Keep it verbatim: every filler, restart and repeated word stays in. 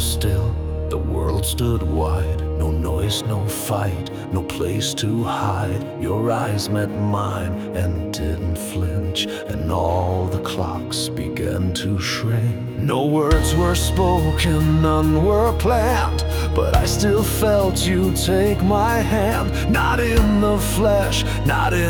was still, the world stood wide. No noise, no fight, no place to hide. Your eyes met mine and didn't flinch, and all the clocks began to shrink. No words were spoken, none were planned, but I still felt you take my hand. Not in the flesh, not in